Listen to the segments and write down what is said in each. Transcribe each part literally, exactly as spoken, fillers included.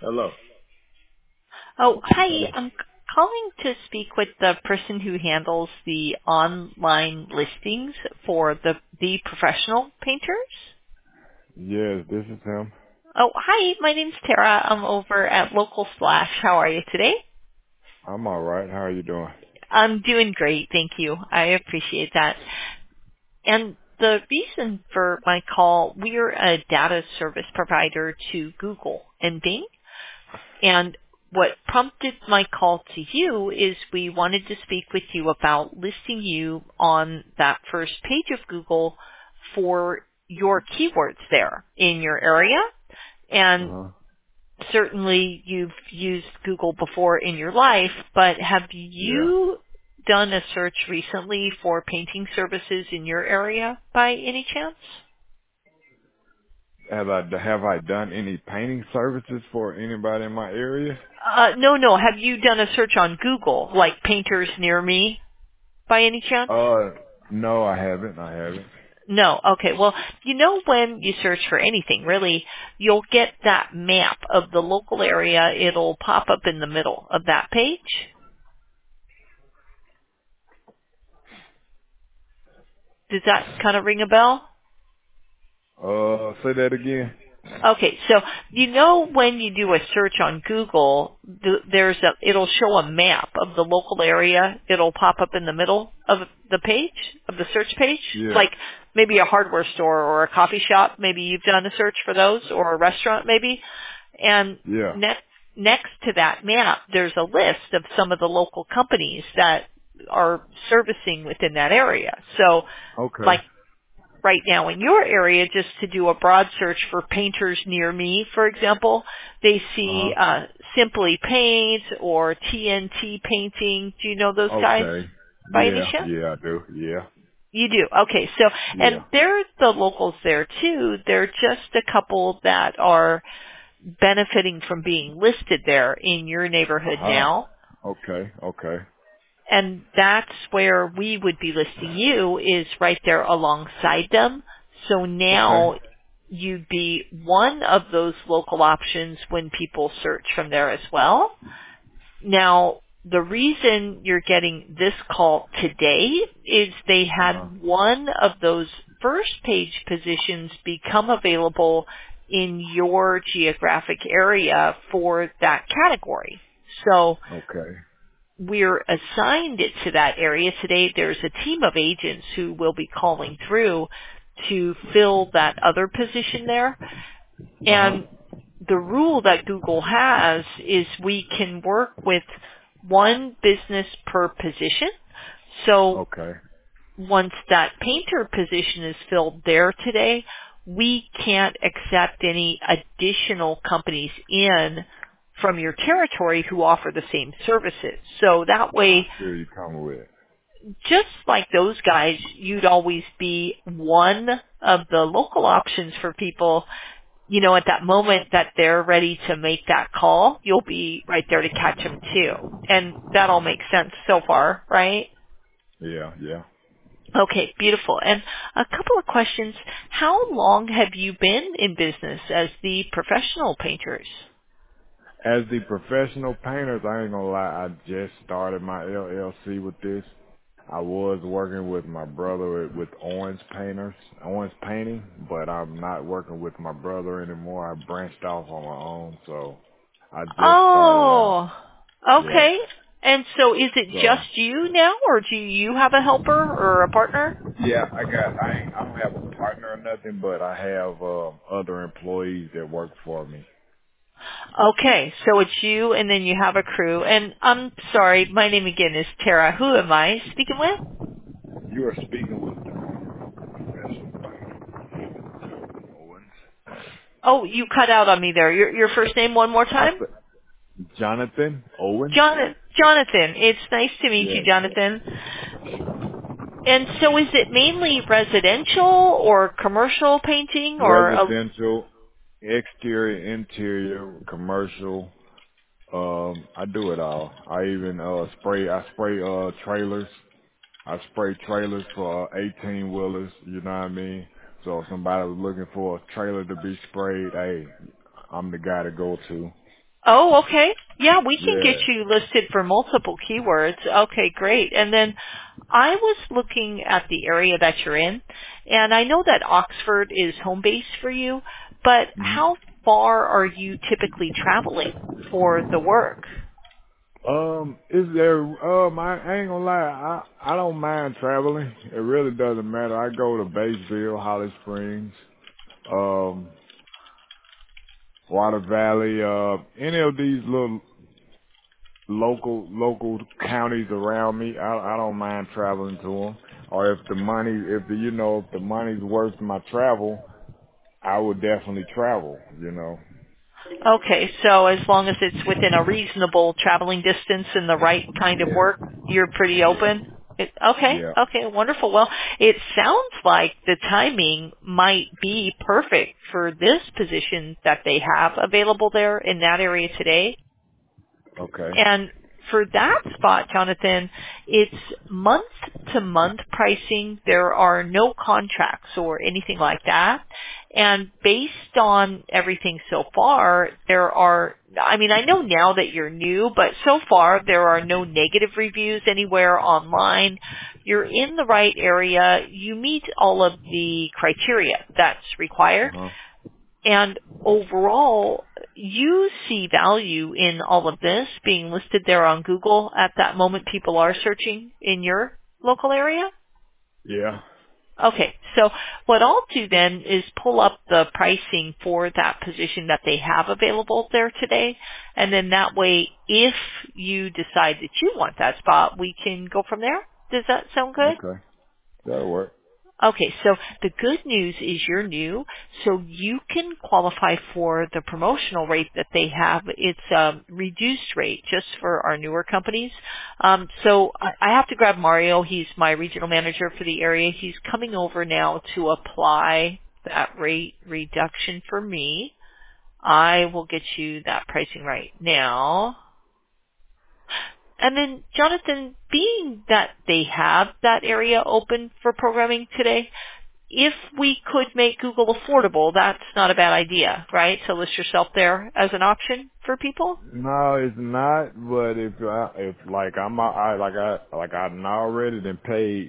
Hello. Oh, hi. I'm c- calling to speak with the person who handles the online listings for the the professional painters. Yes, this is him. Oh, hi. My name's Tara. I'm over at Local Slash. How are you today? I'm all right. How are you doing? I'm doing great. Thank you. I appreciate that. And the reason for my call, we're a data service provider to Google and Bing. And what prompted my call to you is we wanted to speak with you about listing you on that first page of Google for your keywords there in your area. Uh And huh. certainly you've used Google before in your life, but have Yeah. you done a search recently for painting services in your area by any chance? Have I have I done any painting services for anybody in my area? Uh, no, no. Have you done a search on Google, like painters near me by any chance? Uh, no, I haven't. I haven't. No. Okay. Well, you know when you search for anything, really, you'll get that map of the local area. It'll pop up in the middle of that page. Does that kind of ring a bell? Uh, say that again. Okay, so you know when you do a search on Google, th- there's a it'll show a map of the local area. It'll pop up in the middle of the page of the search page, Yeah. like maybe a hardware store or a coffee shop. Maybe you've done a search for those, or a restaurant, maybe. And Yeah. next next to that map, there's a list of some of the local companies that are servicing within that area. So, Okay. like right now in your area, just to do a broad search for painters near me, for example, they Uh see huh. uh, Simply Paint or T N T Painting. Do you know those guys Okay. by any Yeah. chance? Yeah, I do. Yeah. You do. Okay. So, Yeah. and they're the locals there too. They're just a couple that are benefiting from being listed there in your Uh neighborhood huh. now. Okay. Okay. And that's where we would be listing you is right there alongside them. So Okay. now you'd be one of those local options when people search from there as well. Now, the reason you're getting this call today is they Uh huh. had one of those first page positions become available in your geographic area for that category. So Okay. we're assigned it to that area today. There's a team of agents who will be calling through to fill that other position there. Uh huh. And the rule that Google has is we can work with one business per position. So Okay. once that painter position is filled there today, we can't accept any additional companies in from your territory who offer the same services. So that I way, see where you coming with. just like those guys, you'd always be one of the local options for people. You know, at that moment that they're ready to make that call, you'll be right there to catch them too. And that all makes sense so far, right? Yeah. Yeah. Okay, beautiful. And a couple of questions. How long have you been in business as the professional painters? As the professional painters, I ain't gonna lie, I just started my L L C with this. I was working with my brother with, with Orange Painters, Orange Painting, but I'm not working with my brother anymore. I branched off on my own, so I just started out. Oh, Yeah. okay. And so is it So, just you now, or do you have a helper or a partner? yeah, I got, I ain't, I don't have a partner or nothing, but I have, um, other employees that work for me. Okay, so it's you and then you have a crew. And I'm sorry, my name again is Tara. Who am I speaking with? You are speaking with the owner of the professional painter, Owens. Oh, you cut out on me there. Your, your first name one more I time? said, Jonathan Owens? Jonathan. Jonathan. It's nice to meet you, Yes. Jonathan. And so is it mainly residential or commercial painting or, a, Residential, exterior, interior, commercial. Um, I do it all. I even uh spray. I spray uh trailers. I spray trailers for uh, eighteen wheelers. You know what I mean? So if somebody was looking for a trailer to be sprayed, hey, I'm the guy to go to. Oh, okay. Yeah, we can get Yeah. you listed for multiple keywords. Okay, great. And then I was looking at the area that you're in, and I know that Oxford is home base for you, but hmm how far are you typically traveling for the work? Um, is there? Um, I, I ain't gonna lie. I I don't mind traveling. It really doesn't matter. I go to Batesville, Holly Springs, um, Water Valley, uh, any of these little local local counties around me. I I don't mind traveling to them. Or if the money, if the you know, if the money's worth my travel, I would definitely travel. You know. Okay, so as long as it's within a reasonable traveling distance and the right kind of Yeah. work, you're pretty open? It, okay, Yeah. okay, wonderful. Well, it sounds like the timing might be perfect for this position that they have available there in that area today. Okay. And for that spot, Jonathan, it's month to month pricing. There are no contracts or anything like that. And based on everything so far, there are, I mean, I know now that you're new, but so far there are no negative reviews anywhere online. You're in the right area. You meet all of the criteria that's Uh required. huh. And overall, you see value in all of this being listed there on Google at that moment people are searching in your local area? Yeah. Okay, so what I'll do then is pull up the pricing for that position that they have available there today, and then that way, if you decide that you want that spot, we can go from there. Does that sound good? Okay. That'll work. Okay, so the good news is you're new, so you can qualify for the promotional rate that they have. It's a reduced rate just for our newer companies. Um, so I I have to grab Mario. He's my regional manager for the area. He's coming over now to apply that rate reduction for me. I will get you that pricing right now. And then, Jonathan, being that they have that area open for programming today, if we could make Google affordable, that's not a bad idea, right? To list yourself there as an option for people? No, it's not. But if I, if like I'm, a- I like I like I done already done paid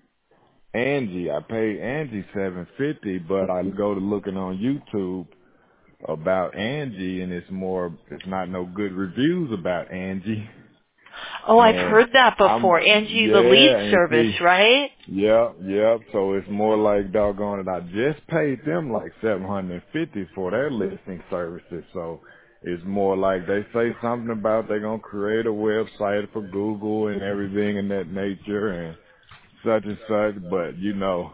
Angie. I paid Angie seven fifty, but I go to looking on YouTube about Angie, and it's more. It's not no good reviews about Angie, Oh, I've and heard that I'm before. Angie, the lead yeah, and service, see. right? Yep, yep. So it's more like doggone it. I just paid them like seven hundred and fifty for their listing services. So it's more like they say something about they're gonna create a website for Google and everything in that nature and such and such. But you know,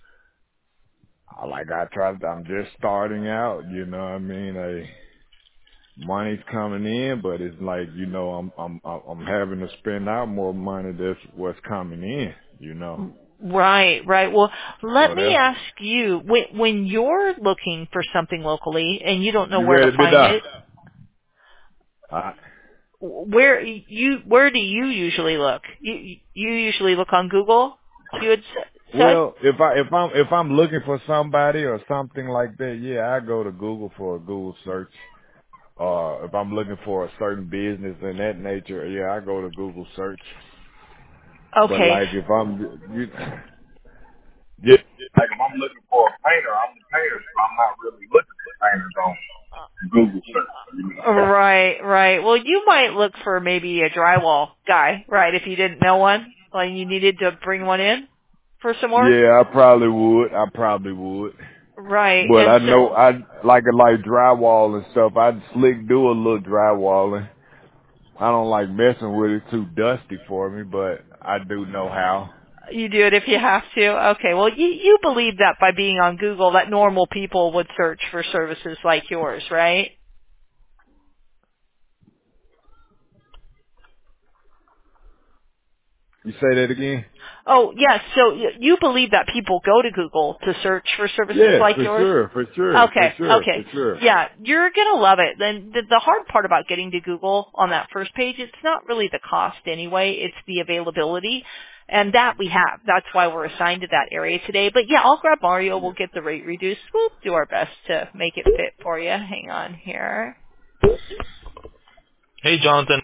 I- like I tried. I'm just starting out. You know what I mean? I, money's coming in, but it's like you know, I'm I'm I'm having to spend out more money that's what's coming in. You know. Right, right. Well, So let me that's ask you, when, when you're looking for something locally and you don't know you where to ready to be find done? it, I, where you where do you usually look? You you usually look on Google? You had s- said? well, if I if I'm if I'm looking for somebody or something like that, yeah, I go to Google for a Google search. Uh, if I'm looking for a certain business in that nature, yeah, I go to Google search. But Okay. like if I'm, you, yeah, like if I'm looking for a painter, I'm the painter, so I'm not really looking for painters on Google search. You know? Right, right. Well, you might look for maybe a drywall guy, right, if you didn't know one, like you needed to bring one in for some work. Yeah, I probably would. I probably would. Right. But And I so know I like it like drywall and stuff. I'd slick do a little drywalling. I don't like messing with it too dusty for me, but I do know how. you do it if you have to. Okay. Well, you you believe that by being on Google that normal people would search for services like yours, right? You say that again? Oh, yes. So y- you believe that people go to Google to search for services Yes, like for yours? sure, for sure, for Okay, sure, okay. for sure. Yeah, you're going to love it. Then the, the hard part about getting to Google on that first page, it's not really the cost anyway, it's the availability. And that we have. That's why we're assigned to that area today. But yeah, I'll grab Mario. We'll get the rate reduced. We'll do our best to make it fit for you. Hang on here. Hey, Jonathan.